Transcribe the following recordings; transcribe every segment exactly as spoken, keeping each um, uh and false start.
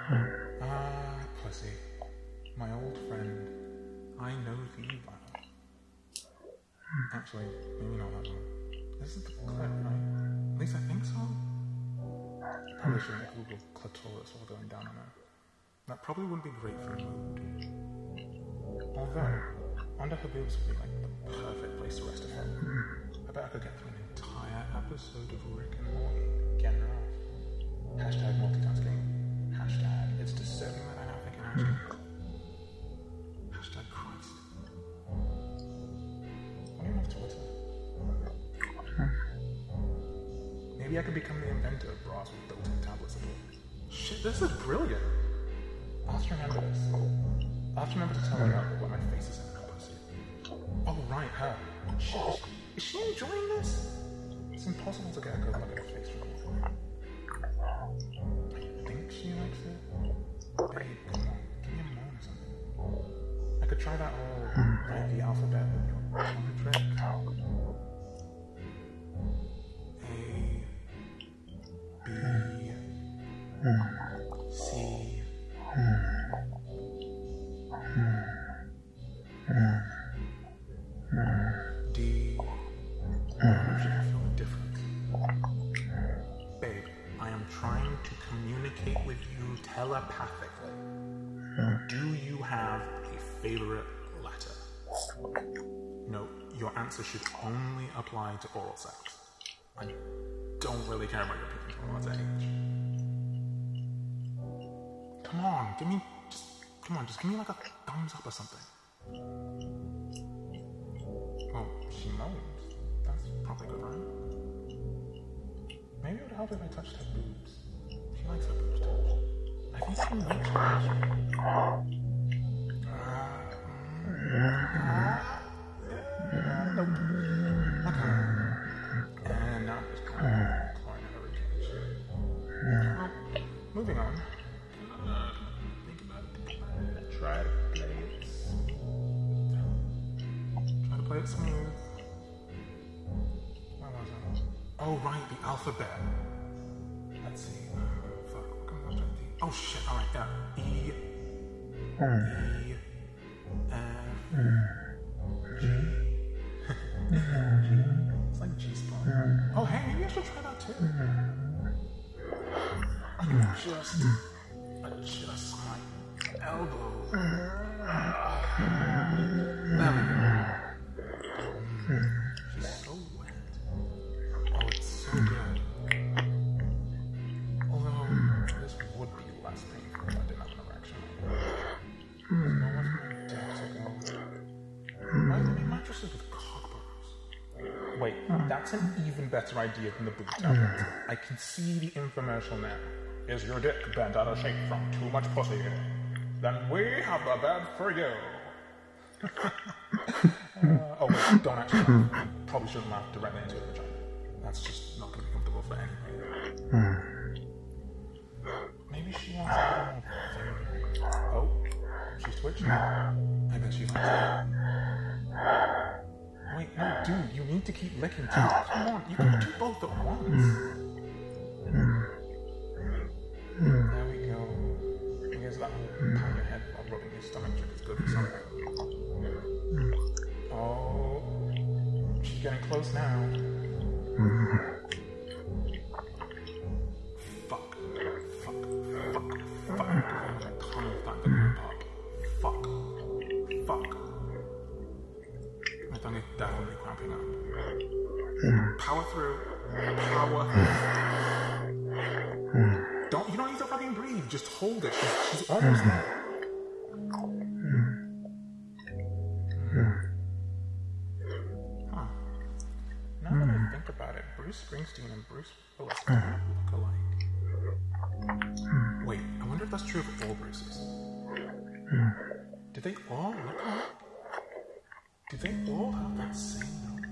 Ah, pussy. My old friend. I know thee well. Actually, maybe not that one. This is the clip, right? At least I think so. Probably shouldn't Google clitoris while going down on it. That probably wouldn't be great for the mood. Although, under her boobs would be like the perfect place to rest a film. I bet I could get through an entire episode of Rick and Morty getting her off. Hashtag multitasking. Hashtag it's disturbing that I now think in hashtag. Hashtag Christ. I don't have Twitter. Maybe I could become the inventor of bras with built-in tablets at all. Shit, this is brilliant. I'll have to remember this. I'll have to remember to tell her about what my face is in her pussy. Oh, right, her. Shit, is she, is she enjoying this? It's impossible to get a good look at her face from here. I think she likes it. Babe, come on. Give me a moan or something. I could try that whole write the alphabet with your tongue trick. A, B, C, D. Usually I feel different. Babe, I am trying to communicate with you telepathically. Do you have a favorite letter? No, your answer should only apply to oral sex. I don't really care about your opinions on what's age. Come on, give me, just, come on, just give me like a thumbs up or something. Well, she moans. That's probably good, right? Maybe it would help if I touched her boobs. She likes her boobs touched. I think she likes her boobs. Nope. Okay. And now I'm just clawing at her cage. Well, moving on. Uh, think about it, think about it. Try to play it smooth. Try to play it smooth. Where was I? Oh, right, the alphabet. Let's see. Uh, fuck, what comes after D? Oh, shit, alright, yeah. E. E. F. G. It's like G-spot. Oh, hey, maybe I should try that too. Just adjust my elbow. There we go. She's so wet. Oh, it's so good. Although, this would be less painful if I didn't have an erection. There's no one for my dick to go. Why do they make mattresses with cock burrows? Wait, that's an even better idea than the boob tablet. I can see the infomercial now. Is your dick bent out of shape from too much pussy? Then we have the bed for you. uh, oh wait, don't actually laugh. Probably shouldn't laugh directly into the vagina. That's just not going to be comfortable for anybody. Maybe she wants a little more. Oh, she's twitching. I bet she likes it. Wait, no, dude, you need to keep licking too. Come on, you can do both at once. There we go. I guess that will pat your head while rubbing your stomach trick is good for something. Oh, she's getting close now. Fuck. Fuck. Fuck. Fuck. My tongue is starting to pop. Fuck. Fuck. My tongue is definitely cramping up. Power through. Power through. Don't, you don't need to fucking breathe. Just hold it. She's, she's almost there. Huh. Now that I think about it, Bruce Springsteen and Bruce Willis kind of look alike. Wait, I wonder if that's true of all Bruces. Do they all look alike? Do they all have that same nose?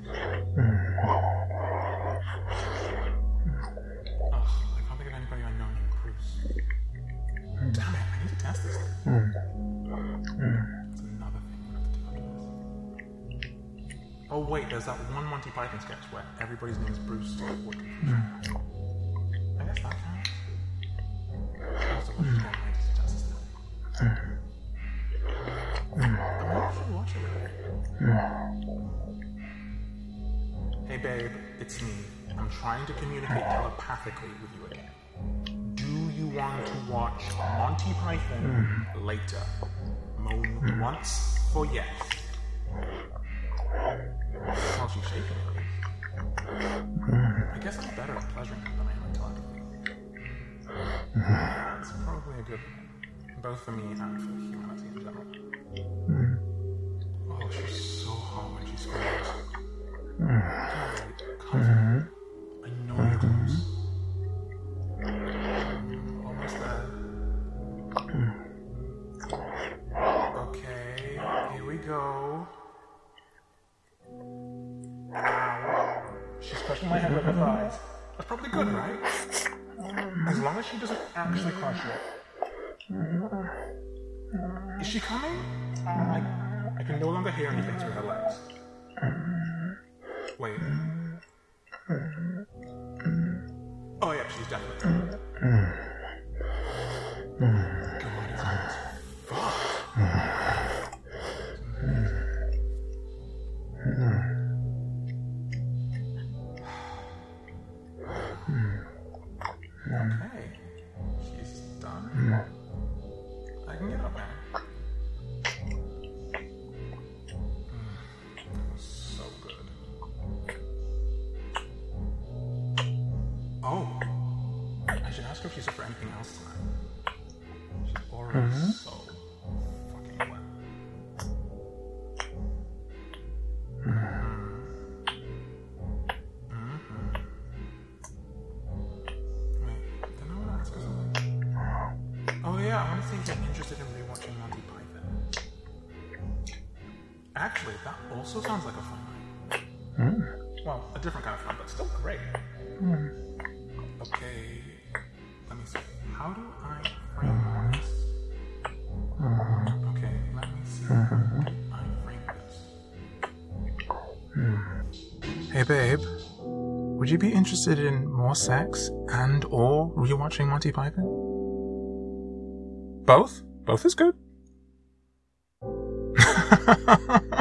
Ugh, I can't think of anybody I know named Bruce. Damn it, I need to test this thing. That's another thing we have to do after this. Oh wait, there's that one Monty Python sketch where everybody's name is Bruce. So I guess that counts. Also, let's just go it's me. I'm trying to communicate telepathically with you again. Do you want to watch Monty Python later? Moan once for yes. Well, she's shaking at least. I guess I'm better at pleasuring her than I am at telepathy. That's probably a good thing. Both for me and for humanity in general. Oh, she's so hot when she screams. Alright, comfort. I know you're close. Um, almost there. Okay, here we go. Ow. She's pushing my head with her thighs. That's probably good, right? As long as she doesn't actually crush it. Is she coming? I, I can no longer hear anything through her legs. Wait. Oh yeah, she's definitely coming. God, it's almost fucked. Okay, she's done. I can get up now. Mm, that was so good. Oh, I should ask her if she's up for anything else tonight. She's already mm-hmm. so fucking wet. Oh yeah, I want to see if you're interested in rewatching Monty Python. Actually, that also sounds like a fun night. Mm. Well, a different kind of fun, but still great. Mm. Okay, let me see. How do I frame this? Okay, let me see. How do I frame this? Hey babe, would you be interested in more sex and or rewatching Monty Python? Both? Both is good.